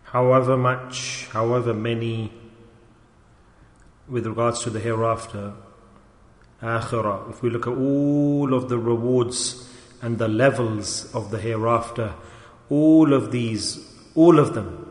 however much, however many, with regards to the hereafter, akhirah, if we look at all of the rewards and the levels of the hereafter, all of them,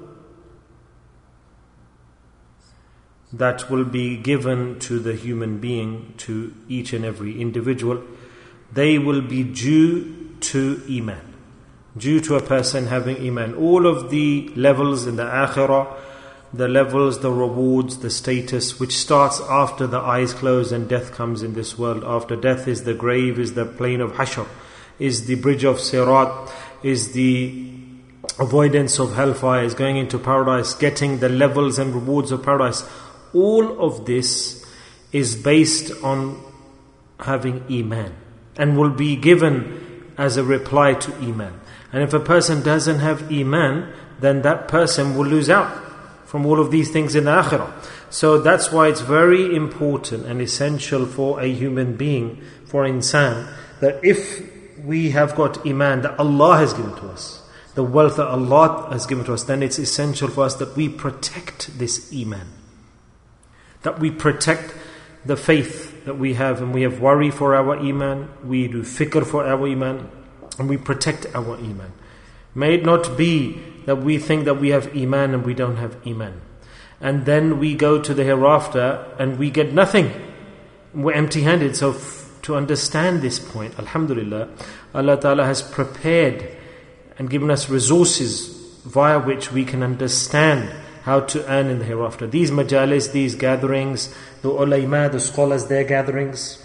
that will be given to the human being, to each and every individual, they will be due to Iman, due to a person having Iman. All of the levels in the akhirah, the levels, the rewards, the status, which starts after the eyes close and death comes in this world. After death is the grave, is the plain of Hashr, is the bridge of Sirat, is the avoidance of hellfire, is going into paradise, getting the levels and rewards of paradise. All of this is based on having Iman and will be given as a reply to Iman. And if a person doesn't have Iman, then that person will lose out from all of these things in the akhirah. So that's why it's very important and essential for a human being, for insan, that if we have got Iman that Allah has given to us, the wealth that Allah has given to us, then it's essential for us that we protect this Iman, that we protect the faith that we have, and we have worry for our Iman, we do fikr for our Iman, and we protect our Iman. May it not be that we think that we have Iman and we don't have Iman, and then we go to the hereafter and we get nothing, we're empty-handed. So to understand this point, alhamdulillah, Allah Ta'ala has prepared and given us resources via which we can understand how to earn in the hereafter. These majalis, these gatherings, the ulama, the scholars, their gatherings,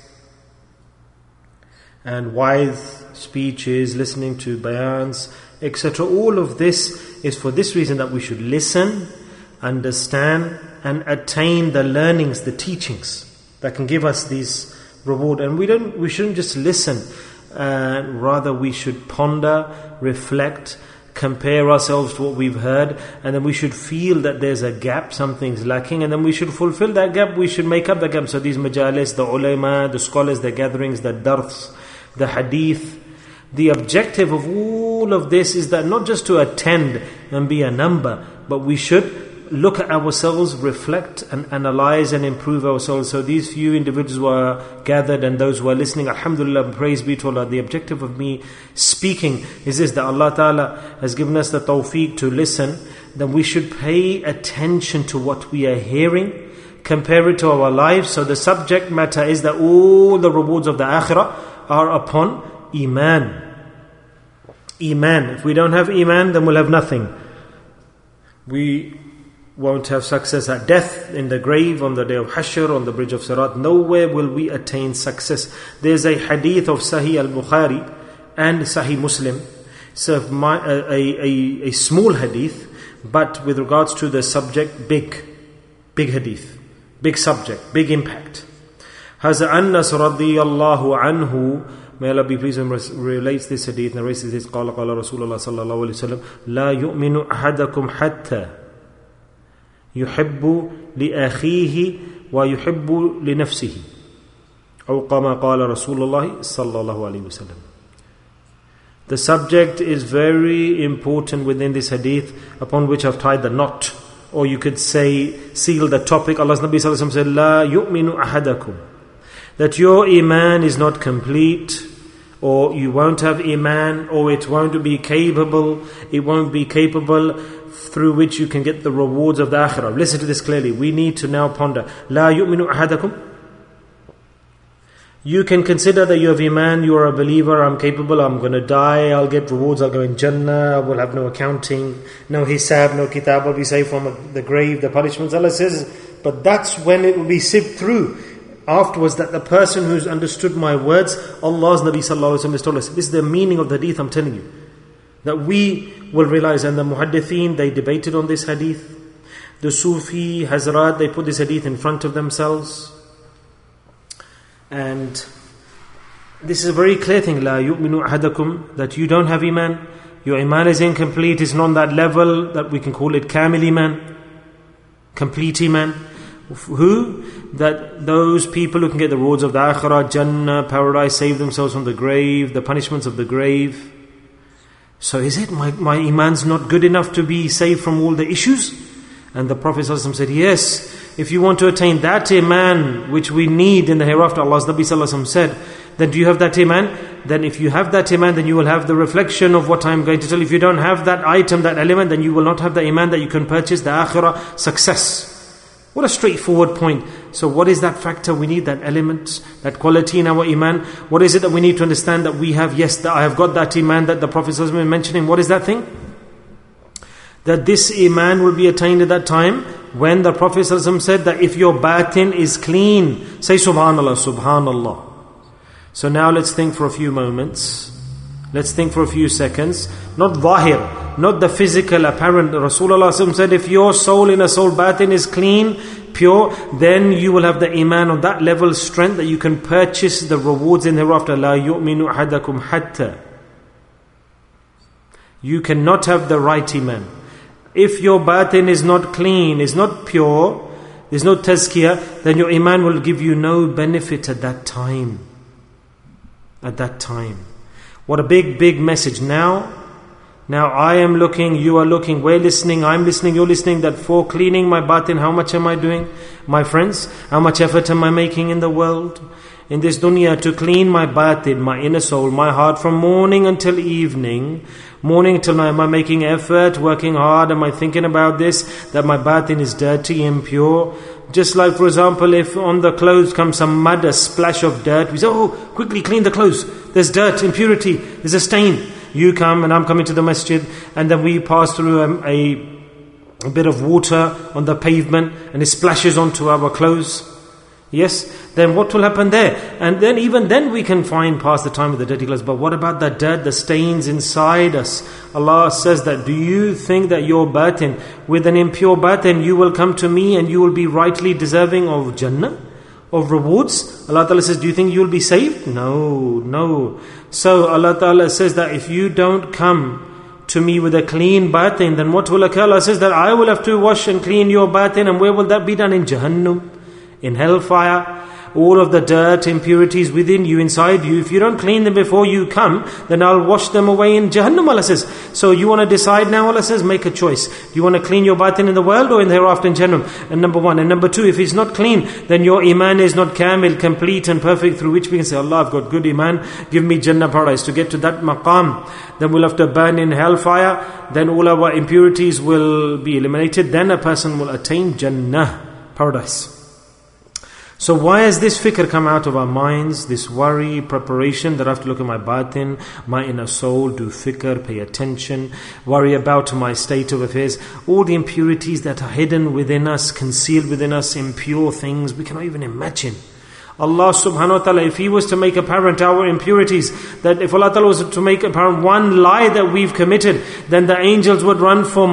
and wise speeches, listening to bayans, etc. All of this is for this reason, that we should listen, understand, and attain the learnings, the teachings that can give us these reward. And we shouldn't just listen, rather we should ponder, reflect, compare ourselves to what we've heard, and then we should feel that there's a gap, something's lacking, and then we should fulfill that gap, we should make up the gap. So these majalis, the ulama, the scholars, the gatherings, the darths, the hadith, the objective of all of this is that not just to attend and be a number, but we should look at ourselves, reflect and analyze and improve ourselves. So these few individuals who are gathered and those who are listening, alhamdulillah, praise be to Allah. The objective of me speaking is this, that Allah Ta'ala has given us the tawfiq to listen. Then we should pay attention to what we are hearing, compare it to our lives. So the subject matter is that all the rewards of the akhirah are upon Iman. Iman. If we don't have Iman, then we'll have nothing. We won't have success at death, in the grave, on the day of Hashr, on the bridge of Sirat. Nowhere will we attain success. There's a hadith of Sahih al-Bukhari and Sahih Muslim. So a small hadith, but with regards to the subject, big hadith, big subject, big impact. Hazza Anas radiyallahu anhu, may Allah be pleased with him, relates this hadith, narrates this, قال Rasulullah sallallahu alayhi wa sallam, لا يؤمن أحدكم حتى يحب لأخيه ويحب لنفسه أو كما قال رسول الله صلى الله عليه وسلم. The subject is very important within this hadith, upon which I've tied the knot, or you could say seal the topic. Allah's Nabi sallallahu alaihi wasallam said, لا يؤمن أحدكم, that your iman is not complete, or you won't have iman, or it won't be capable through which you can get the rewards of the akhirah. Listen to this clearly. We need to now ponder. لا يؤمن أحدكم. You can consider that you have iman, you are a believer, I'm capable, I'm going to die, I'll get rewards, I'll go in Jannah, I will have no accounting, no hisab, no kitab, I'll be safe from the grave, the punishments. Allah says, but that's when it will be sipped through. Afterwards, that the person who's understood my words, Allah's Nabi sallallahu alaihi wasallam has told us, this is the meaning of the hadith I'm telling you, that we will realize. And the muhaddithin, they debated on this hadith. The Sufi Hazrat, they put this hadith in front of themselves. And this is a very clear thing, لا يؤمن أحدكم, that you don't have iman, your iman is incomplete, it's not on that level that we can call it kamil iman, complete iman. Who? That those people who can get the rewards of the akhirah, Jannah, paradise, save themselves from the grave, the punishments of the grave. So is it my iman's not good enough to be saved from all the issues? And the Prophet ﷺ said, yes, if you want to attain that iman which we need in the hereafter, Allah's Nabi ﷺ said, then do you have that iman? Then if you have that iman, then you will have the reflection of what I'm going to tell. If you don't have that item, that element, then you will not have the iman that you can purchase the akhirah success. What a straightforward point. So what is that factor? We need that element, that quality in our iman. What is it that we need to understand that we have? Yes, that I have got that iman that the Prophet has been mentioning. What is that thing? That this iman will be attained at that time when the Prophet said that if your batin is clean, say subhanallah, subhanallah. So now let's think for a few moments. Let's think for a few seconds. Not zahir, not the physical apparent. Rasulullah said, if your soul in a soul batin is clean, pure, then you will have the iman on that level of strength that you can purchase the rewards in hereafter. La yu'minu ahadakum hatta. You cannot have the right iman. If your batin is not clean, is not pure, there's no tazkiyah, then your iman will give you no benefit at that time. At that time. What a big message. Now I am looking, you are looking, we're listening, I'm listening, you're listening, that for cleaning my batin, how much am I doing? My friends, how much effort am I making in the world? In this dunya, to clean my batin, my inner soul, my heart, from morning until evening, morning till night, am I making effort, working hard? Am I thinking about this, that my batin is dirty, impure? Just like, for example, if on the clothes comes some mud, a splash of dirt, we say, oh, quickly clean the clothes. There's dirt, impurity, there's a stain. You come and I'm coming to the masjid, and then we pass through a bit of water on the pavement, and it splashes onto our clothes. Yes, then what will happen there? And then even then we can find past the time of the dirty clothes. But what about the dirt, the stains inside us? Allah says that, do you think that your batin, with an impure batin, you will come to me and you will be rightly deserving of Jannah, of rewards? Allah Ta'ala says, do you think you will be saved? No. So Allah Ta'ala says that if you don't come to me with a clean batin, then what will occur? Allah says that I will have to wash and clean your batin, and where will that be done? In Jahannam, in hellfire. All of the dirt, impurities within you, inside you, if you don't clean them before you come, then I'll wash them away in Jahannam, Allah says. So you want to decide now, Allah says, make a choice. Do you want to clean your batin in the world or in the hereafter in Jahannam? And number one. And number two, if it's not clean, then your iman is not kamil, complete and perfect, through which we can say, Allah, I've got good iman, give me Jannah, paradise. To get to that maqam, then we'll have to burn in hellfire, then all our impurities will be eliminated, then a person will attain Jannah, paradise. So why has this fikr come out of our minds? This worry, preparation, that I have to look at my batin, my inner soul, do fikr, pay attention, worry about my state of affairs. All the impurities that are hidden within us, concealed within us, impure things, we cannot even imagine. Allah subhanahu wa ta'ala, if He was to make apparent our impurities, that if Allah ta'ala was to make apparent one lie that we've committed, then the angels would run for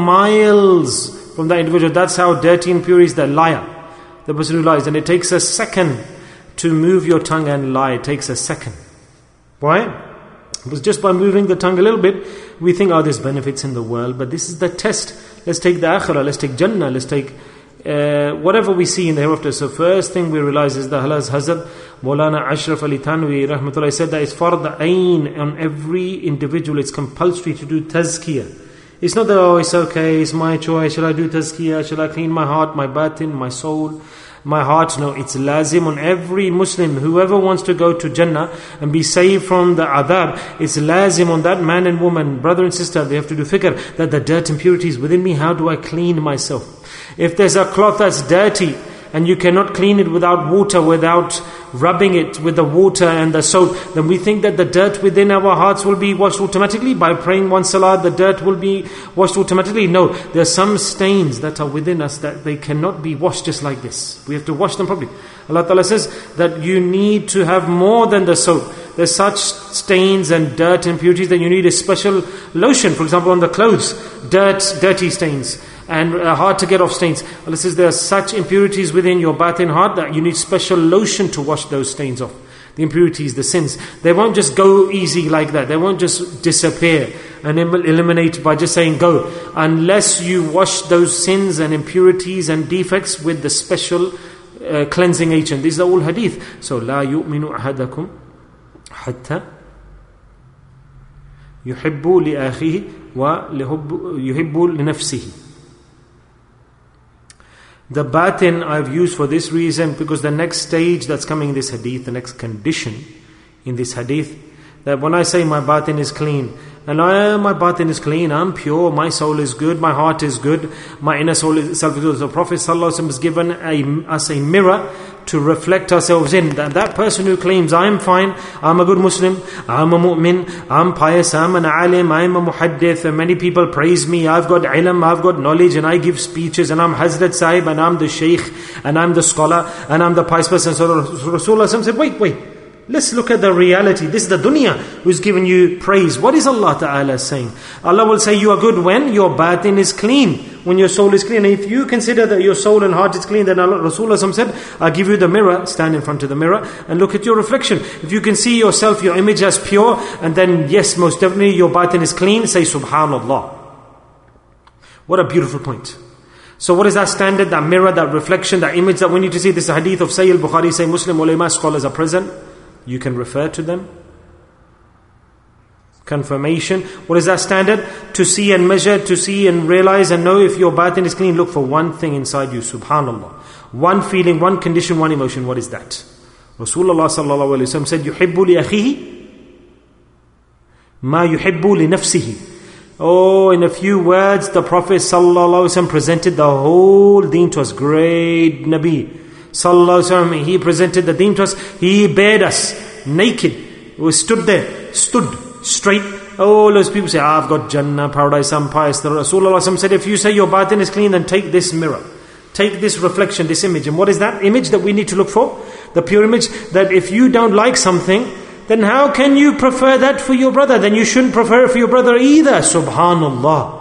miles from that individual. That's how dirty and impure is the liar. The person who lies. And it takes a second to move your tongue and lie. It takes a second. Why? Because just by moving the tongue a little bit, we think, there's benefits in the world. But this is the test. Let's take the akhirah, let's take Jannah, let's take whatever we see in the hereafter. So first thing we realize is the Hazrat Maulana Ashraf Ali Thanwi rahmatullah said that it's fard ayn on every individual. It's compulsory to do tazkiyah. It's not that, it's okay, it's my choice, shall I do tazkiyah, shall I clean my heart, my batin, my soul, my heart? No, it's lazim on every Muslim. Whoever wants to go to Jannah and be saved from the adhab, it's lazim on that man and woman, brother and sister. They have to do fikr that the dirt, impurities within me, how do I clean myself? If there's a cloth that's dirty, and you cannot clean it without water, without rubbing it with the water and the soap, then we think that the dirt within our hearts will be washed automatically. By praying one salah, the dirt will be washed automatically. No, there are some stains that are within us that they cannot be washed just like this. We have to wash them properly. Allah Ta'ala says that you need to have more than the soap. There's such stains and dirt and impurities that you need a special lotion. For example, on the clothes, dirty stains, and hard to get off stains. Allah says there are such impurities within your batin heart that you need special lotion to wash those stains off. The impurities, the sins, they won't just go easy like that. They won't just disappear and eliminate by just saying go, unless you wash those sins and impurities and defects with the special cleansing agent. These are all hadith. So la yu'minu ahadakum hatta يحب لأخيه ويحب لنفسه. The batin I've used for this reason because the next stage that's coming in this hadith, the next condition in this hadith, that when I say my batin is clean, and my batin is clean, I'm pure, my soul is good, my heart is good, my inner soul self is good. The Prophet ﷺ has given us a mirror to reflect ourselves in. That person who claims, I'm fine, I'm a good Muslim, I'm a mu'min, I'm pious, I'm an alim, I'm a muhaddith, and many people praise me, I've got ilm, I've got knowledge, and I give speeches, and I'm Hazrat Sahib, and I'm the Shaykh, and I'm the scholar, and I'm the pious person. So Rasulullah said, wait, let's look at the reality. This is the dunya who's given you praise. What is Allah Ta'ala saying? Allah will say you are good when your batin is clean, when your soul is clean. And if you consider that your soul and heart is clean, then Rasulullah said, I'll give you the mirror, stand in front of the mirror and look at your reflection. If you can see yourself, your image as pure, and then yes, most definitely your batin is clean, say Subhanallah. What a beautiful point. So what is that standard, that mirror, that reflection, that image that we need to see? This hadith of Sahih Bukhari, Sahih Muslim, ulama, scholars are present. You can refer to them. Confirmation. What is that standard? To see and measure, to see and realize and know if your batin is clean. Look for one thing inside you, Subhanallah. One feeling, one condition, one emotion. What is that? Rasulullah sallallahu alaihi wasallam said, يُحِبُّ لِأَخِيهِ مَا يُحِبُّ لِنَفْسِهِ. Oh, in a few words, the Prophet sallallahu alaihi wasallam presented the whole deen to us. Great Nabi sallallahu alaihi wasallam, he presented the deen to us. He bared us naked. We stood there, stood straight. Oh, those people say, I've got Jannah, paradise, I'm pious. The Rasulullah said, if you say your batin is clean, then take this mirror, take this reflection, this image. And what is that image that we need to look for? The pure image, that if you don't like something, then how can you prefer that for your brother? Then you shouldn't prefer it for your brother either. Subhanallah.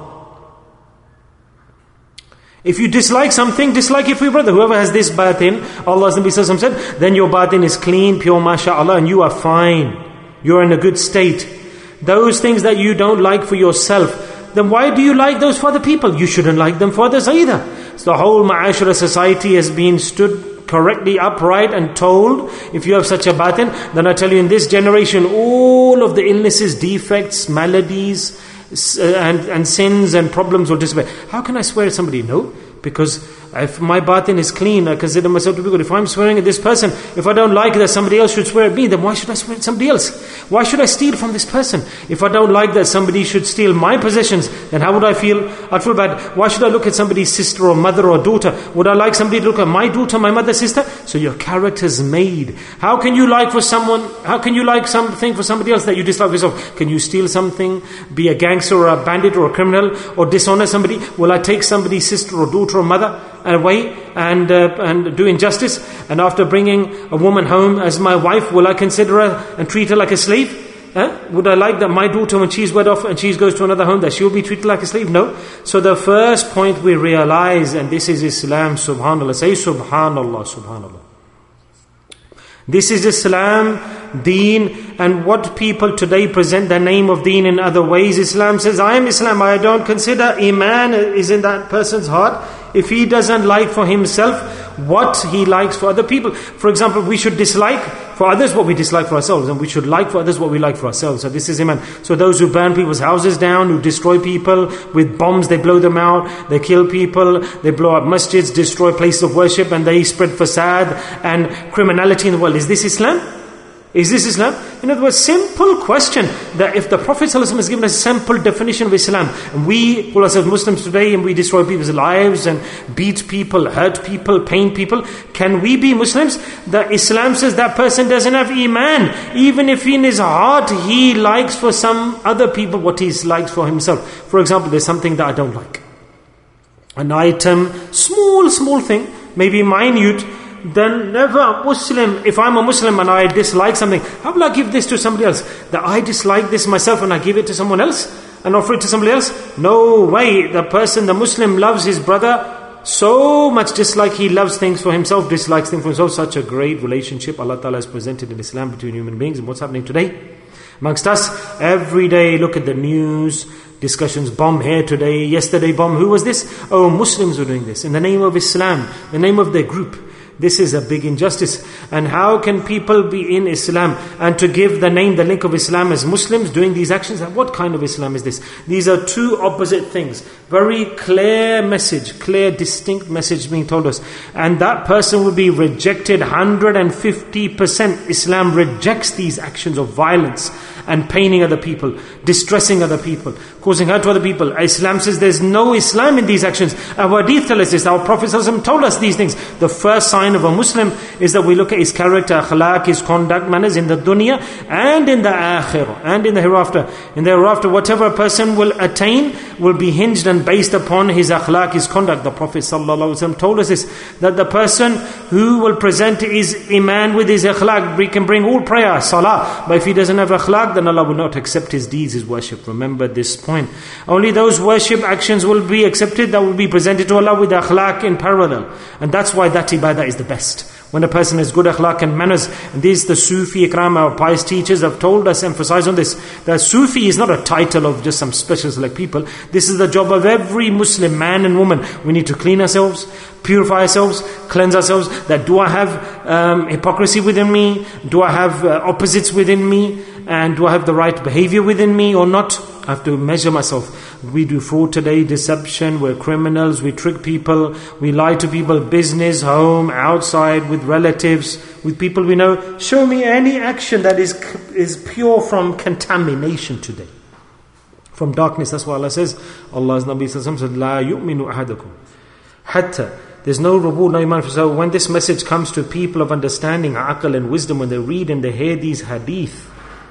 If you dislike something, dislike it for your brother. Whoever has this batin, Allah's Nabi Sallallahu Alaihi Wasallam said, then your batin is clean, pure, mashallah, and you are fine. You're in a good state. Those things that you don't like for yourself, then why do you like those for other people? You shouldn't like them for others either. So the whole ma'ashara society has been stood correctly upright and told, if you have such a batin, then I tell you in this generation, all of the illnesses, defects, maladies, and sins and problems will disappear. How can I swear at somebody? No, because if my batin is clean, I consider myself to be good. If I'm swearing at this person, if I don't like that somebody else should swear at me, then why should I swear at somebody else? Why should I steal from this person? If I don't like that somebody should steal my possessions, then how would I feel? I'd feel bad. Why should I look at somebody's sister or mother or daughter? Would I like somebody to look at my daughter, my mother, sister? So your character's made. How can you like something for somebody else that you dislike for yourself? Can you steal something, be a gangster or a bandit or a criminal, or dishonor somebody? Will I take somebody's sister or daughter or mother away and do injustice? And after bringing a woman home as my wife, will I consider her and treat her like a slave? Would I like that my daughter, when she's wed off and she goes to another home, that she'll be treated like a slave? No. So the first point we realize, and this is Islam, subhanallah. Say subhanallah, subhanallah. This is Islam, deen, and what people today present the name of deen in other ways. Islam says, I am Islam. I don't consider Iman is in that person's heart. If he doesn't like for himself what he likes for other people. For example, we should dislike for others what we dislike for ourselves, and we should like for others what we like for ourselves. So this is Iman. So those who burn people's houses down, who destroy people with bombs, they blow them out, they kill people, they blow up masjids, destroy places of worship, and they spread fasad and criminality in the world. Is this Islam? Is this Islam? In other words, simple question, that if the Prophet ﷺ has given us a simple definition of Islam, and we call ourselves Muslims today and we destroy people's lives and beat people, hurt people, pain people, can we be Muslims? That Islam says that person doesn't have Iman, even if in his heart he likes for some other people what he likes for himself. For example, there's something that I don't like. An item, small thing, maybe minute, then never Muslim, if I'm a Muslim and I dislike something, how will I give this to somebody else? That I dislike this myself and I give it to someone else and offer it to somebody else? No way. The Muslim loves his brother so much, just like he loves things for himself, dislikes things for himself. Such a great relationship Allah Ta'ala has presented in Islam between human beings. And what's happening today? Amongst us, every day, look at the news, discussions, bomb here today, yesterday bomb. Who was this? Oh, Muslims were doing this in the name of Islam, the name of their group. This is a big injustice. And how can people be in Islam and to give the name, the link of Islam as Muslims doing these actions? What kind of Islam is this? These are two opposite things. Very clear message, clear distinct message being told us. And that person will be rejected 150%. Islam rejects these actions of violence and paining other people, distressing other people, causing hurt to other people. Islam says there's no Islam in these actions. Our hadith tell us this. Our Prophet ﷺ told us these things. The first sign of a Muslim is that we look at his character, akhlaq, his conduct, manners in the dunya and in the akhirah and in the hereafter. In the hereafter, whatever a person will attain will be hinged and based upon his akhlaq, his conduct. The Prophet ﷺ told us this, that the person who will present his iman with his akhlaq, we can bring all prayer, salah, but if he doesn't have akhlaq, then Allah will not accept his deeds, his worship. Remember this point. Only those worship actions will be accepted that will be presented to Allah with akhlaq in parallel. And that's why that ibadah is the best. When a person has good akhlaq and manners, and these the Sufi Ikram, our pious teachers have told us, emphasize on this, that Sufi is not a title of just some special select people. This is the job of every Muslim man and woman. We need to clean ourselves, purify ourselves, cleanse ourselves. That do I have hypocrisy within me? Do I have opposites within me? And do I have the right behavior within me or not? I have to measure myself. We do fraud today, deception, we're criminals, we trick people, we lie to people, business, home, outside, with relatives, with people we know. Show me any action that is pure from contamination today, from darkness. That's why Allah says, Allah's Nabi Sallallahu Alaihi Wasallam said, La yu'minu ahadukum hatta. There's no reward, no iman. So when this message comes to people of understanding, aql and wisdom, when they read and they hear these hadith,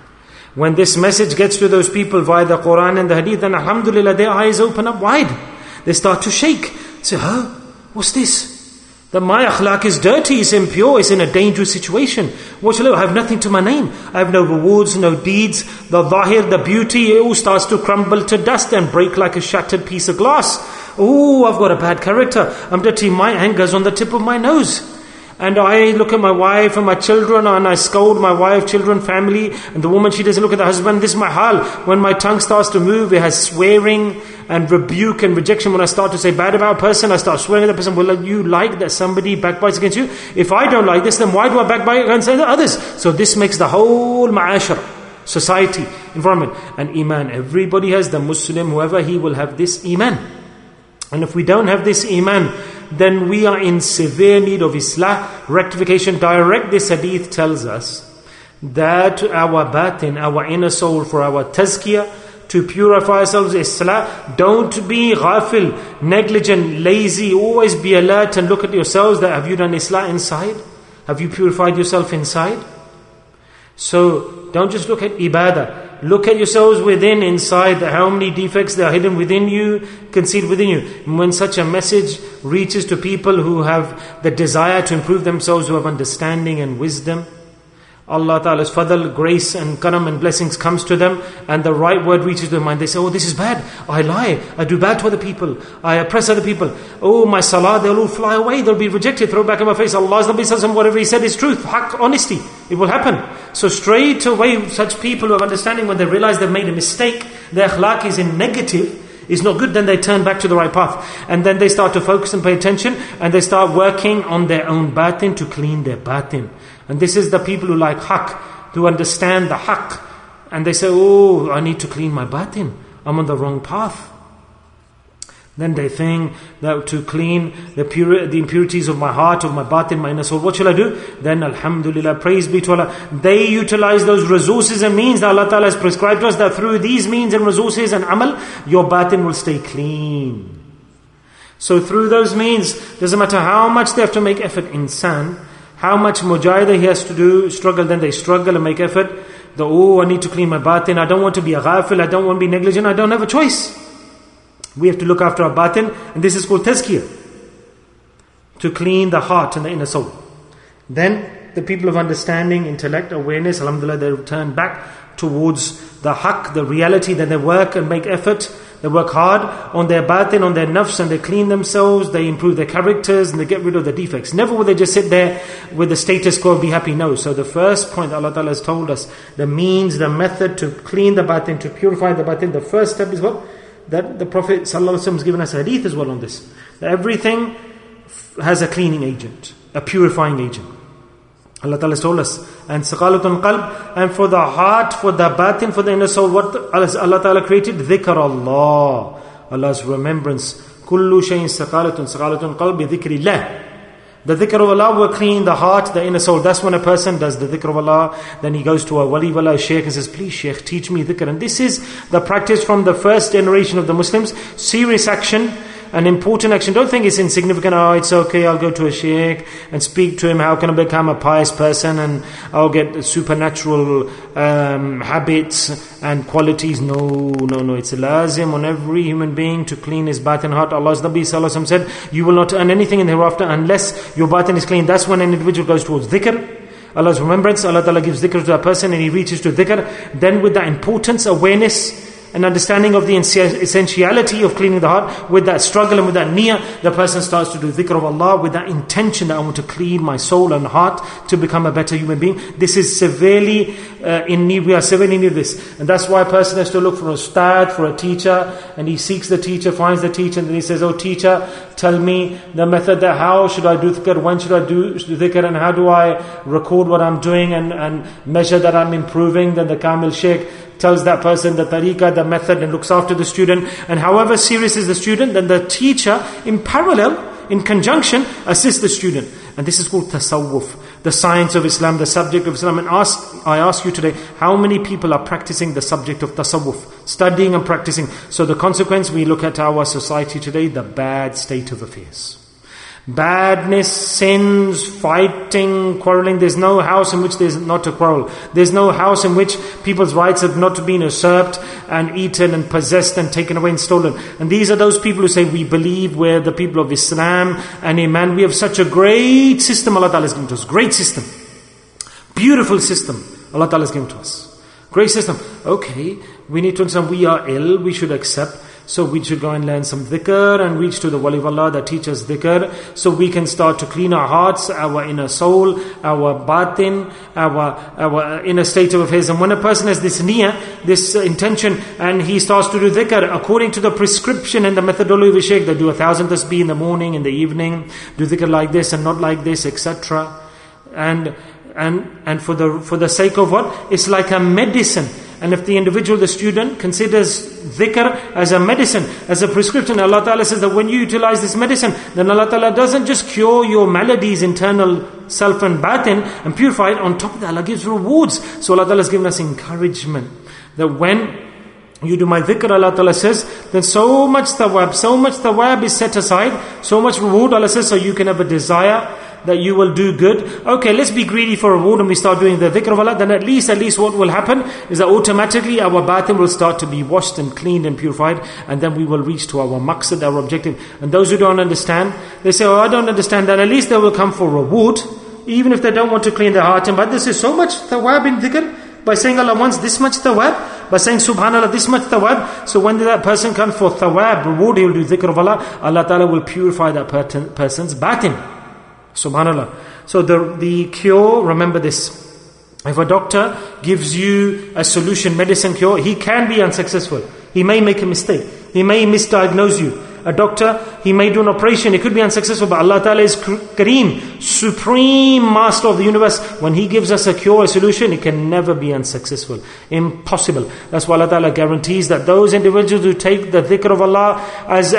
when this message gets to those people via the Quran and the Hadith, then alhamdulillah, their eyes open up wide. They start to shake. Say, what's this? That my akhlaq is dirty, it's impure, it's in a dangerous situation. What shall I have? Nothing to my name. I have no rewards, no deeds. The zahir, the beauty, it all starts to crumble to dust and break like a shattered piece of glass. Oh, I've got a bad character. I'm dirty. My anger's on the tip of my nose. And I look at my wife and my children and I scold my wife, children, family. And the woman, she doesn't look at the husband. This is my hal. When my tongue starts to move, it has swearing and rebuke and rejection. When I start to say bad about a person, I start swearing at the person. Will you like that somebody backbites against you? If I don't like this, then why do I backbite against others? So this makes the whole ma'ashara, society, environment. And iman, everybody has, the Muslim, whoever, he will have this iman. And if we don't have this iman, then we are in severe need of islah, rectification. Direct, this hadith tells us that our batin, our inner soul, for our tazkiyah, to purify ourselves, islah. Don't be ghafil, negligent, lazy. Always be alert and look at yourselves. That have you done islah inside? Have you purified yourself inside? So don't just look at ibadah. Look at yourselves within, inside, how many defects that are hidden within you, concealed within you. When such a message reaches to people who have the desire to improve themselves, who have understanding and wisdom, Allah Ta'ala's fadl, grace and karam and blessings comes to them, and the right word reaches their mind. They say, oh, this is bad. I lie. I do bad to other people. I oppress other people. Oh, my salah, they'll all fly away. They'll be rejected. Throw back in my face. Allah's Nabi Sallallahu, whatever he said is truth. Haqq, honesty. It will happen. So straight away, such people who have understanding, when they realize they've made a mistake, their akhlaq is in negative, is not good, then they turn back to the right path. And then they start to focus and pay attention, and they start working on their own batin to clean their batin. And this is the people who like haqq, who understand the haqq. And they say, oh, I need to clean my batin. I'm on the wrong path. Then they think that to clean the impurities of my heart, of my batin, my inner soul, what shall I do? Then alhamdulillah, praise be to Allah. They utilize those resources and means that Allah Ta'ala has prescribed to us, that through these means and resources and amal, your batin will stay clean. So through those means, doesn't matter how much they have to make effort, insan, how much mujahidah he has to do, struggle, then they struggle and make effort. I need to clean my batin, I don't want to be a ghafil, I don't want to be negligent, I don't have a choice. We have to look after our batin, and this is called tazkiyah, to clean the heart and the inner soul. Then the people of understanding, intellect, awareness, alhamdulillah, they return back towards the haqq, the reality, then they work and make effort. They work hard on their batin, on their nafs, and they clean themselves, they improve their characters, and they get rid of the defects. Never will they just sit there with the status quo and be happy. No. So the first point Allah Ta'ala has told us, the means, the method to clean the batin, to purify the batin, the first step is what? That the Prophet ﷺ has given us a hadith as well on this. That everything has a cleaning agent, a purifying agent. Allah Ta'ala has told us, and saqalatun qalb, and for the heart, for the batin, for the inner soul, what Allah Ta'ala created? Dhikr Allah, Allah's remembrance. Kullu shayin saqalatun qalb bi dhikrillah. The dhikr of Allah will clean the heart, the inner soul. That's when a person does the dhikr of Allah, then he goes to a wali wala, a shaykh, and says, please shaykh, teach me dhikr. And this is the practice from the first generation of the Muslims. Serious action, an important action. Don't think it's insignificant. Oh, it's okay, I'll go to a shaykh and speak to him. How can I become a pious person and I'll get supernatural habits and qualities? No. It's lazim on every human being to clean his batin heart. Allah's Nabi Sallallahu Alaihi Wasallam said, you will not earn anything in the hereafter unless your batin is clean. That's when an individual goes towards dhikr, Allah's remembrance. Allah Ta'ala gives dhikr to a person and he reaches to dhikr. Then with the importance, awareness, an understanding of the essentiality of cleaning the heart, with that struggle and with that niyyah, the person starts to do dhikr of Allah with that intention that I want to clean my soul and heart to become a better human being. This is severely in need. We are severely in need of this. And that's why a person has to look for a ustad, for a teacher, and he seeks the teacher, finds the teacher, and then he says, oh teacher, tell me the method, that how should I do dhikr, when should I do dhikr, and how do I record what I'm doing and measure that I'm improving. Then the Kamil Sheikh tells that person the tariqah, the method, and looks after the student. And however serious is the student, then the teacher in parallel, in conjunction, assists the student. And this is called tasawwuf, the science of Islam, the subject of Islam. And I ask you today, how many people are practicing the subject of tasawwuf, studying and practicing? So the consequence, we look at our society today, the bad state of affairs. Badness, sins, fighting, quarreling. There's no house in which there's not a quarrel. There's no house in which people's rights have not been usurped and eaten and possessed and taken away and stolen. And these are those people who say, we believe we're the people of Islam and Iman. We have such a great system Allah Ta'ala has given to us. Great system. Beautiful system Allah Ta'ala has given to us. Great system. Okay, we need to understand we are ill, we should accept. So we should go and learn some dhikr and reach to the wali of Allah that teaches dhikr, so we can start to clean our hearts, our inner soul, our batin, our inner state of affairs. And when a person has this niyyah, this intention, and he starts to do dhikr according to the prescription and the methodology of the shaykh, they do 1,000 tasbih in the morning, in the evening, do dhikr like this and not like this, etc. And for the sake of what? It's like a medicine. And if the individual, the student, considers dhikr as a medicine, as a prescription, Allah Ta'ala says that when you utilize this medicine, then Allah Ta'ala doesn't just cure your maladies, internal self and batin, and purify it. On top of that, Allah gives rewards. So Allah Ta'ala has given us encouragement that when you do my dhikr, Allah Ta'ala says, then so much thawab is set aside, so much reward, Allah says, so you can have a desire that you will do good. Okay, let's be greedy for reward and we start doing the dhikr of Allah. Then at least what will happen is that automatically our batin will start to be washed and cleaned and purified, and then we will reach to our maqsad, our objective. And those who don't understand, they say, oh, I don't understand that. At least they will come for reward, even if they don't want to clean their heart. But this is so much thawab in dhikr, by saying Allah wants this much thawab, by saying subhanallah this much thawab. So when that person comes for thawab, reward, he will do dhikr of Allah. Allah Ta'ala will purify that person's batin. Subhanallah. So the cure, remember this. If a doctor gives you a solution, medicine, cure, he can be unsuccessful. He may make a mistake. He may misdiagnose you. A doctor, he may do an operation, it could be unsuccessful, but Allah Ta'ala is Kareem, supreme master of the universe. When He gives us a cure, a solution, it can never be unsuccessful. Impossible. That's why Allah Ta'ala guarantees that those individuals who take the dhikr of Allah as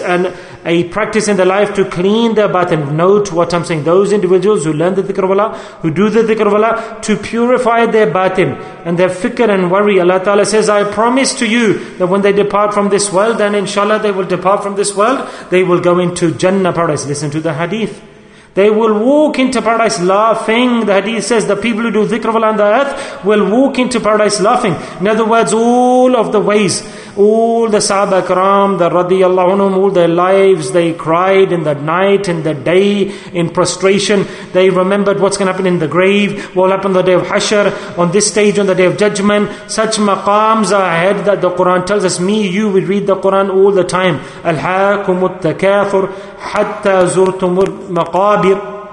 a practice in their life to clean their batin. Note what I'm saying. Those individuals who learn the dhikr of Allah, who do the dhikr of Allah to purify their batin and their fikr and worry. Allah Ta'ala says, I promise to you that when they depart from this world, then inshallah they will depart from this world, they will go into Jannah, paradise. Listen to the hadith. They will walk into paradise laughing. The hadith says the people who do dhikr of Allah on the earth will walk into paradise laughing. In other words, all of the ways, all the Sahaba Ikram, the radiyallahu anhum, all their lives, they cried in the night, in the day, in prostration. They remembered what's going to happen in the grave, what will happen on the day of Hashr, on this stage, on the day of judgment. Such maqams are ahead that the Quran tells us. Me, you, we read the Quran all the time. Alhaakumut takathur hatta zurtumul maqabir.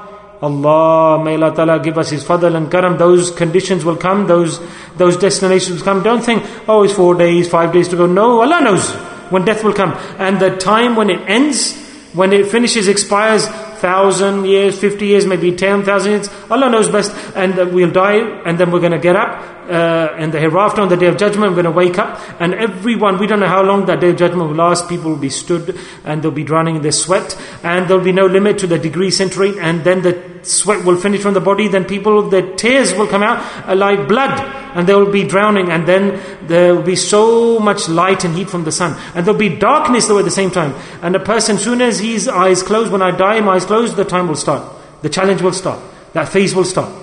Allah, may Allah Ta'ala give us His fadl and karam. Those conditions will come, those destinations will come. Don't think, oh, it's 4 days, 5 days to go. No, Allah knows when death will come. And the time when it ends, when it finishes, expires, 1,000 years, 50 years, maybe 10,000 years. Allah knows best. And we'll die, and then we're going to get up. And the hereafter, on the Day of Judgment, we're going to wake up. And everyone, we don't know how long that Day of Judgment will last. People will be stood, and they'll be drowning in their sweat. And there'll be no limit to the degree centigrade. And then the sweat will finish from the body. Then their tears will come out like blood. And they will be drowning. And then there will be so much light and heat from the sun. And there'll be darkness though at the same time. And a person, soon as his eyes close, when I die, my eyes close, the time will start. The challenge will start. That phase will start.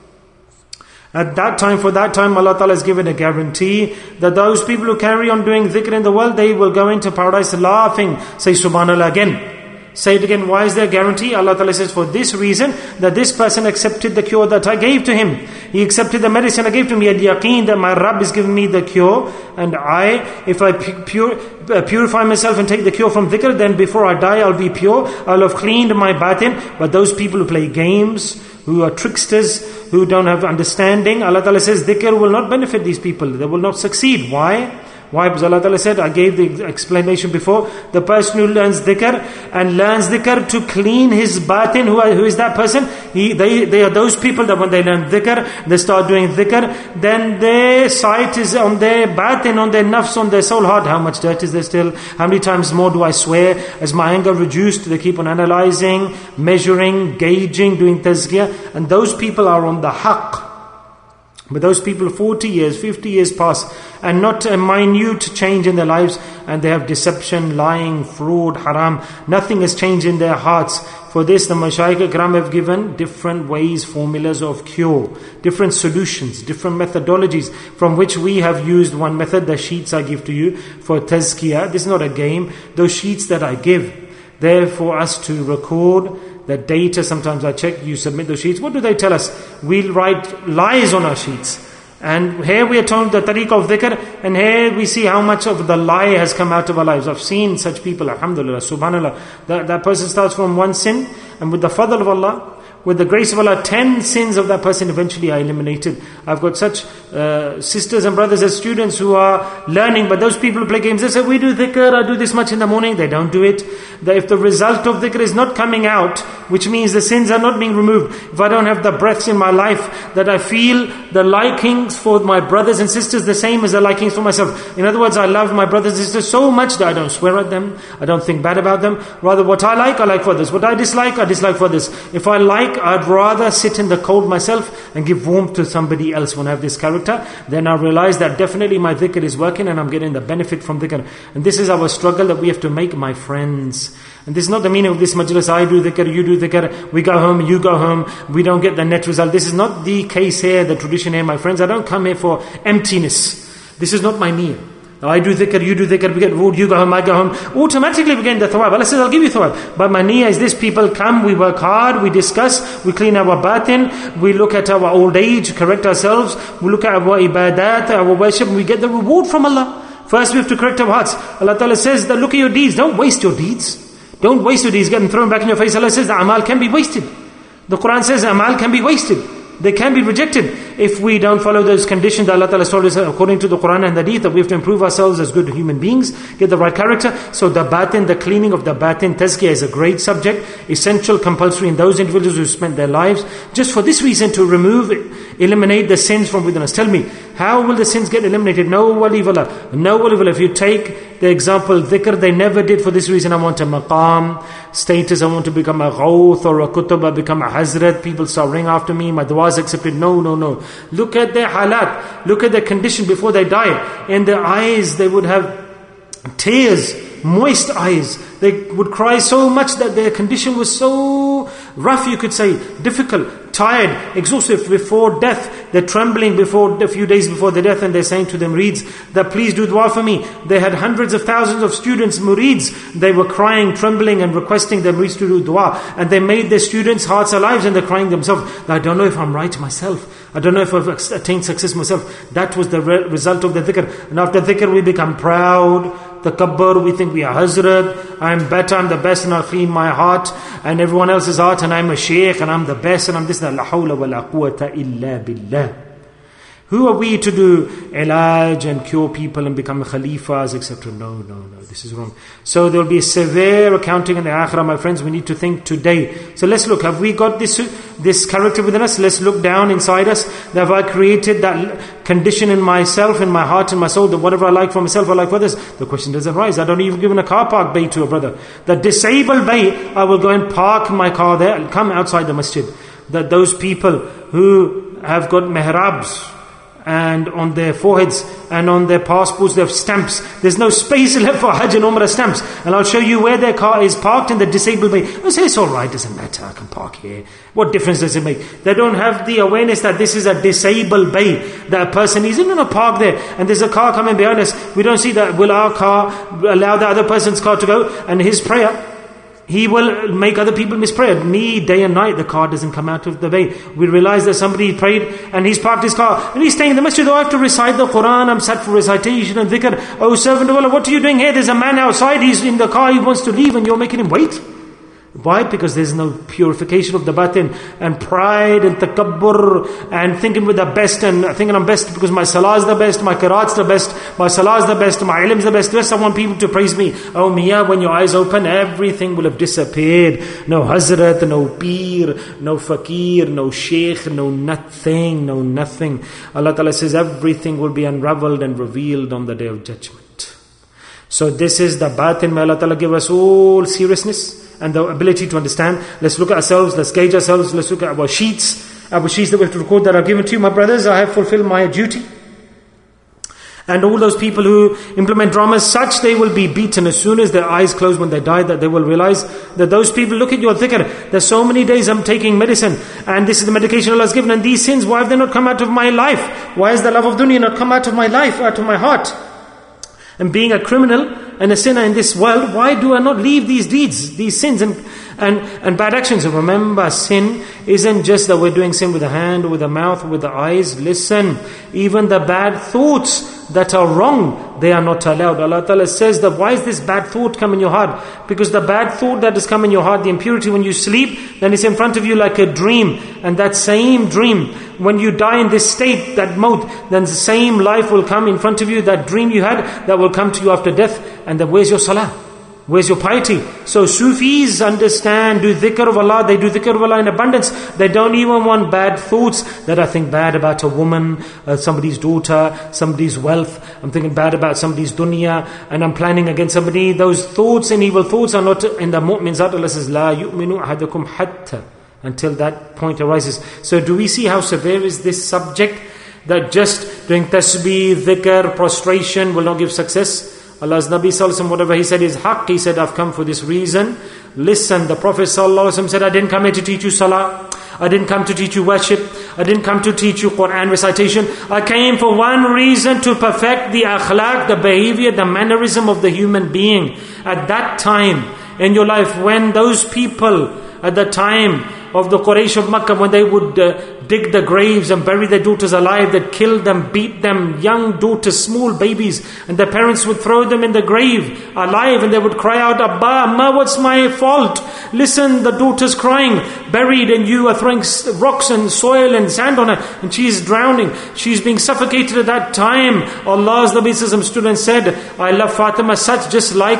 At that time, for that time, Allah Ta'ala has given a guarantee that those people who carry on doing dhikr in the world, they will go into paradise laughing. Say Subhanallah again. Say it again. Why is there a guarantee? Allah Ta'ala says, for this reason, that this person accepted the cure that I gave to him. He accepted the medicine I gave to him. He had yaqeen that my Rabb is giving me the cure. And if I purify myself and take the cure from dhikr, then before I die, I'll be pure. I'll have cleaned my batin. But those people who play games, who are tricksters, who don't have understanding, Allah Ta'ala says, dhikr will not benefit these people. They will not succeed. Why? Why? Because Allah Ta'ala said, I gave the explanation before, the person who learns dhikr and learns dhikr to clean his batin, who is that person? They are those people that when they learn dhikr, they start doing dhikr, then their sight is on their batin, on their nafs, on their soul heart. How much dirt is there still? How many times more do I swear? As my anger reduced, they keep on analyzing, measuring, gauging, doing tazkiyah. And those people are on the haqq. But those people, 40 years, 50 years pass, and not a minute change in their lives, and they have deception, lying, fraud, haram. Nothing has changed in their hearts. For this, the Mashayikh Ikram have given different ways, formulas of cure, different solutions, different methodologies, from which we have used one method, the sheets I give to you for tazkiyah. This is not a game. Those sheets that I give, they're for us to record the data. Sometimes I check, you submit those sheets. What do they tell us? We'll write lies on our sheets. And here we are told the tariqah of dhikr, and here we see how much of the lie has come out of our lives. I've seen such people, alhamdulillah, subhanallah. That person starts from one sin, and with the fadl of Allah, with the grace of Allah, 10 sins of that person eventually are eliminated. I've got such sisters and brothers as students who are learning, but those people who play games, they say, we do dhikr, I do this much in the morning. They don't do it. If the result of dhikr is not coming out, which means the sins are not being removed, if I don't have the breaths in my life, that I feel the likings for my brothers and sisters the same as the likings for myself. In other words, I love my brothers and sisters so much that I don't swear at them, I don't think bad about them. Rather, what I like for others. What I dislike for others. If I like, I'd rather sit in the cold myself and give warmth to somebody else when I have this character. Then I realize that definitely my dhikr is working and I'm getting the benefit from dhikr. And this is our struggle that we have to make, my friends. And this is not the meaning of this majlis, I do dhikr, you do dhikr, we go home, you go home, we don't get the net result. This is not the case here, the tradition here, my friends. I don't come here for emptiness. This is not my niyyah. I do dhikr, you do dhikr, we get reward, you go home, I go home. Automatically we get the thawab. Allah says, I'll give you thawab. But my niyyah is this: people come, we work hard, we discuss, we clean our batin, we look at our old age, correct ourselves, we look at our ibadat, our worship, and we get the reward from Allah. First we have to correct our hearts. Allah Ta'ala says that look at your deeds, don't waste your deeds. Don't waste your deeds, get them thrown back in your face. Allah says that amal can be wasted. The Quran says amal can be wasted. They can be rejected if we don't follow those conditions that Allah Ta'ala told us according to the Quran and the Hadith, that we have to improve ourselves as good human beings, get the right character. So the batin, the cleaning of the batin, tazkiyah is a great subject, essential, compulsory in those individuals who spent their lives just for this reason, to eliminate the sins from within us. Tell me, how will the sins get eliminated? No wali of Allah. No wali of Allah. If you take the example, dhikr, they never did for this reason. I want a maqam, status, I want to become a ghawth or a kutub, I become a hazrat, people start ringing after me, my dua is accepted. No. Look at their halat, look at their condition before they die. In their eyes, they would have tears, moist eyes. They would cry so much that their condition was so rough, you could say, difficult, tired, exhausted before death. They're trembling before a few days before their death, and they're saying to them murids that please do dua for me. They had hundreds of thousands of students, murids. They were crying, trembling, and requesting their murids to do dua. And they made their students' hearts alive, and they're crying themselves, I don't know if I'm right myself. I don't know if I've attained success myself. That was the result of the dhikr. And after dhikr we become proud, takabbur, we think we are Hazrat, I'm better, I'm the best, and I'll clean my heart and everyone else's heart, and I'm a shaykh and I'm the best and I'm this. La hawla wa la quwwata illa billah. Who are we to do ilaj and cure people and become khalifas, etc.? No, this is wrong. So there will be a severe accounting in the akhirah, my friends. We need to think today. So let's look, have we got this character within us? Let's look down inside us. Have I created that condition in myself, in my heart, in my soul, that whatever I like for myself, I like for others? The question doesn't rise. I don't even give a car park bay to a brother. The disabled bay, I will go and park my car there and come outside the masjid. That those people who have got mihrabs, and on their foreheads and on their passports they have stamps. There's no space left for Hajj and Umrah stamps. And I'll show you where their car is parked in the disabled bay. I say, it's alright, doesn't matter, I can park here. What difference does it make? They don't have the awareness that this is a disabled bay, that a person isn't going to park there and there's a car coming behind us. We don't see that. Will our car allow the other person's car to go? And his prayer, he will make other people miss prayer. Me, day and night, the car doesn't come out of the bay. We realize that somebody prayed and he's parked his car and he's staying in the masjid. Oh, I have to recite the Quran, I'm sat for recitation and dhikr. Oh, servant of Allah, what are you doing here? There's a man outside, he's in the car, he wants to leave and you're making him wait. Why? Because there's no purification of the batin, and pride and takabbur and thinking with the best and thinking I'm best because my salah is the best, my qiraat's the best, my salah is the best, my ilm's the best. Yes, I want people to praise me. Oh Mia, when your eyes open, everything will have disappeared. No Hazrat, no Peer, no Fakir, no Sheikh, no nothing. Allah Ta'ala says everything will be unraveled and revealed on the Day of Judgment. So this is the batin. May Allah Ta'ala give us all seriousness and the ability to understand. Let's look at ourselves, let's gauge ourselves, let's look at our sheets that we have to record that I've given to you. My brothers, I have fulfilled my duty. And all those people who implement dramas, such they will be beaten as soon as their eyes close when they die, that they will realize that those people, look at your dhikr, there's so many days I'm taking medicine and this is the medication Allah has given, and these sins, why have they not come out of my life? Why has the love of dunya not come out of my life, out of my heart? And being a criminal and a sinner in this world, why do I not leave these deeds, these sins and bad actions? And remember, sin isn't just that we're doing sin with the hand, or with the mouth, or with the eyes. Listen, even the bad thoughts that are wrong, they are not allowed. Allah Ta'ala says that why is this bad thought come in your heart? Because the bad thought that has come in your heart, the impurity, when you sleep, then it's in front of you like a dream. And that same dream, when you die in this state, that maut, then the same life will come in front of you, that dream you had, that will come to you after death. And then where's your salah? Where's your piety? So Sufis understand, do dhikr of Allah, they do dhikr of Allah in abundance. They don't even want bad thoughts, that I think bad about a woman, somebody's daughter, somebody's wealth, I'm thinking bad about somebody's dunya, and I'm planning against somebody. Those thoughts and evil thoughts are not in the mu'min's heart. Allah says, La yu'minu ahadukum hatta, until that point arises. So do we see how severe is this subject? That just doing tasbih, dhikr, prostration will not give success? Allah's Nabi Sallallahu Alaihi Wasallam, whatever he said is haqq. He said, I've come for this reason. Listen, the Prophet Sallallahu Alaihi Wasallam said, I didn't come here to teach you salah. I didn't come to teach you worship. I didn't come to teach you Quran recitation. I came for one reason, to perfect the akhlaq, the behavior, the mannerism of the human being. At that time in your life, when those people at the time of the Quraysh of Makkah, when they would dig the graves and bury their daughters alive, they'd kill them, beat them, young daughters, small babies, and their parents would throw them in the grave alive, and they would cry out, Abba, Amma, what's my fault? Listen, the daughter's crying, buried, and you are throwing rocks and soil and sand on her, and she's drowning, she's being suffocated at that time. Allah's Nabi Sallallahu stood and said, I love Fatima such, just like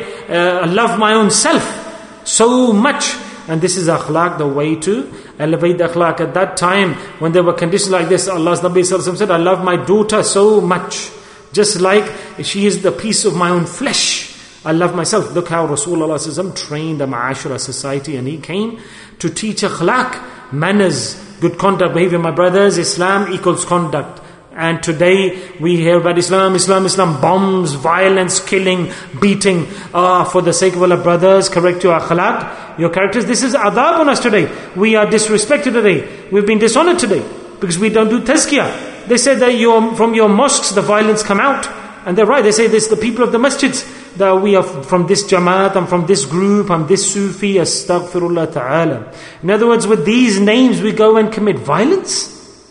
I love my own self so much. And this is akhlaq, the way to elevate the akhlaq. At that time, when there were conditions like this, Allah's Nabi Sallallahu Alaihi Wasallam said, I love my daughter so much, just like she is the piece of my own flesh. I love myself. Look how Rasulullah Sallallahu Alaihi Wasallam trained a Ma'ashura society, and he came to teach akhlaq, manners, good conduct, behavior. My brothers, Islam equals conduct. And today we hear about Islam, bombs, violence, killing, beating. For the sake of Allah, brothers, correct your akhlaq, your characters. This is adab on us today. We are disrespected today. We've been dishonored today because we don't do tazkiyah. They said that from your mosques the violence come out. And they're right. They say this, the people of the masjids, that we are from this jamaat, I'm from this group, I'm this Sufi, astaghfirullah ta'ala. In other words, with these names we go and commit violence.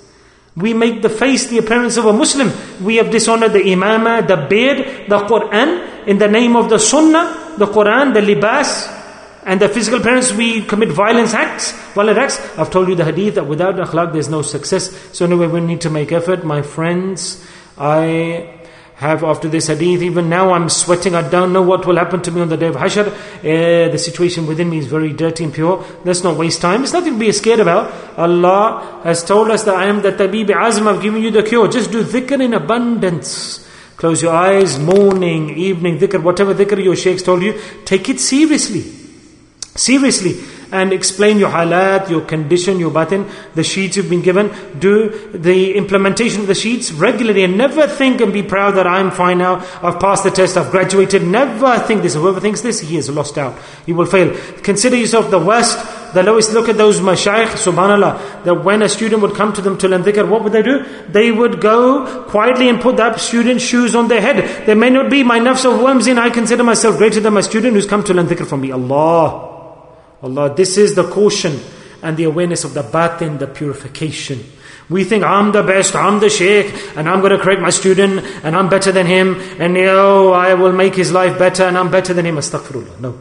We make the face the appearance of a Muslim. We have dishonored the imamah, the beard, the Quran, in the name of the sunnah, the Quran, the libas. and the physical parents, we commit violent acts. I've told you the hadith that without akhlaq there's no success. So anyway, we need to make effort. My friends, I have, after this hadith, even now I'm sweating. I don't know what will happen to me on the day of Hashr. The situation within me is very dirty and pure. Let's not waste time. It's nothing to be scared about. Allah has told us that I am the tabib azm, I've given you the cure. Just do dhikr in abundance. Close your eyes, morning, evening, dhikr, whatever dhikr your sheikhs told you, take it seriously. Seriously. And explain your halat, your condition, your batin, the sheets you've been given. Do the implementation of the sheets regularly, and never think and be proud that I'm fine now, I've passed the test, I've graduated. Never think this. Whoever thinks this, he has lost out. He will fail. Consider yourself the worst, the lowest. Look at those mashayikh, subhanallah, that when a student would come to them to learn dhikr, what would they do? They would go quietly and put that student's shoes on their head. There may not be, my nafs overwhelms in, I consider myself greater than my student who's come to learn dhikr from me. Allah, this is the caution and the awareness of the batin, the purification. We think I'm the best, I'm the sheikh, and I'm going to correct my student, and I'm better than him, and I will make his life better, and I'm better than him. Astaghfirullah. No.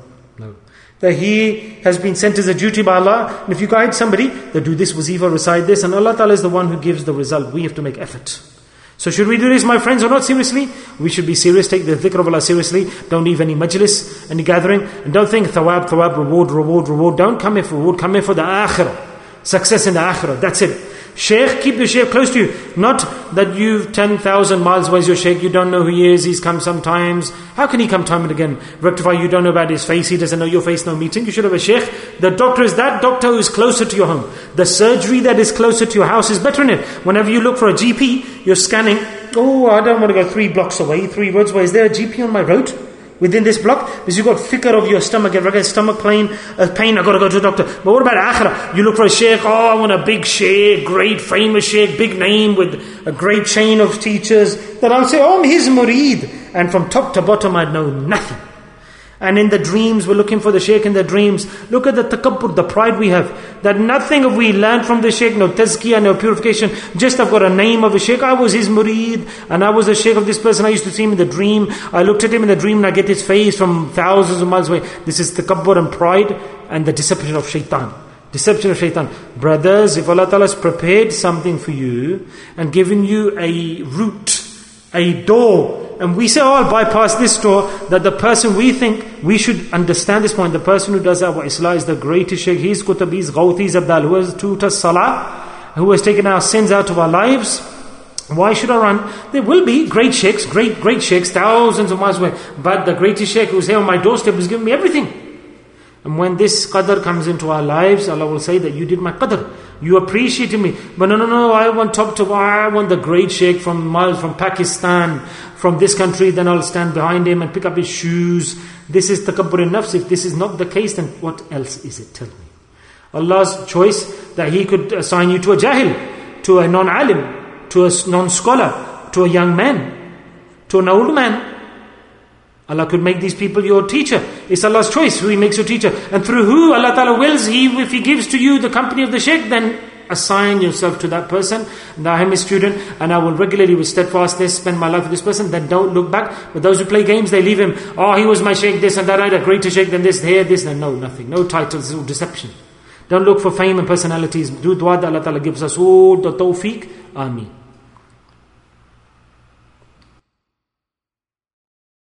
That he has been sent as a duty by Allah, and if you guide somebody, that do this wazifa, recite this, and Allah Ta'ala is the one who gives the result. We have to make effort. So should we do this, my friends, or not seriously? We should be serious, take the dhikr of Allah seriously. Don't leave any majlis, any gathering. And don't think thawab, reward. Don't come here for reward, come here for the akhirah. Success in the akhirah, that's it. Shaykh, keep the shaykh close to you. Not that you've 10,000 miles away is your shaykh, you don't know who he is, he's come sometimes. How can he come time and again? Rectify, you don't know about his face, he doesn't know your face, no meeting. You should have a shaykh. The doctor is that doctor who is closer to your home. The surgery that is closer to your house is better in it. Whenever you look for a GP, you're scanning, I don't want to go 3 blocks away, 3 roads away. Is there a GP on my road? Within this block, because you've got fikr of your stomach, you've got stomach pain, I've got to go to the doctor. But what about akhirah? You look for a sheikh, I want a big sheikh, great famous sheikh, big name with a great chain of teachers. Then I'll say, I'm his murid. And from top to bottom I know nothing. And in the dreams, we're looking for the shaykh in the dreams. Look at the takabbur, the pride we have. That nothing have we learned from the shaykh, no tazkiyah, no purification. Just I've got a name of a shaykh. I was his murid, and I was the shaykh of this person. I used to see him in the dream. I looked at him in the dream and I get his face from thousands of miles away. This is takabbur and pride and the deception of shaitan. Deception of shaitan. Brothers, if Allah Ta'ala has prepared something for you and given you a route, a door, and we say, I'll bypass this door, that the person we think, we should understand this point, the person who does Abu Islah is the greatest shaykh, he's Qutb, he's Ghawthi, he's Abdal, who has taught us salah, who has taken our sins out of our lives. Why should I run? There will be great sheikhs, great sheikhs, thousands of miles away, but the greatest sheikh who's here on my doorstep has given me everything. And when this qadr comes into our lives, Allah will say that you did my qadr. You appreciated me. But no, I want I want the great sheikh from miles, from Pakistan, from this country, then I'll stand behind him and pick up his shoes. This is takabbur in-nafs. If this is not the case, then what else is it? Tell me. Allah's choice that He could assign you to a jahil, to a non-alim, to a non-scholar, to a young man, to an old man. Allah could make these people your teacher. It's Allah's choice who He makes your teacher. And through who Allah Ta'ala wills, if He gives to you the company of the shaykh, then assign yourself to that person. And I am his student, and I will regularly with steadfastness spend my life with this person. Then don't look back. But those who play games, they leave him. He was my shaykh, this and that, a greater shaykh than this, here, this. No, nothing. No titles, no deception. Don't look for fame and personalities. Do dua that Allah Ta'ala gives us all the tawfiq. Ameen.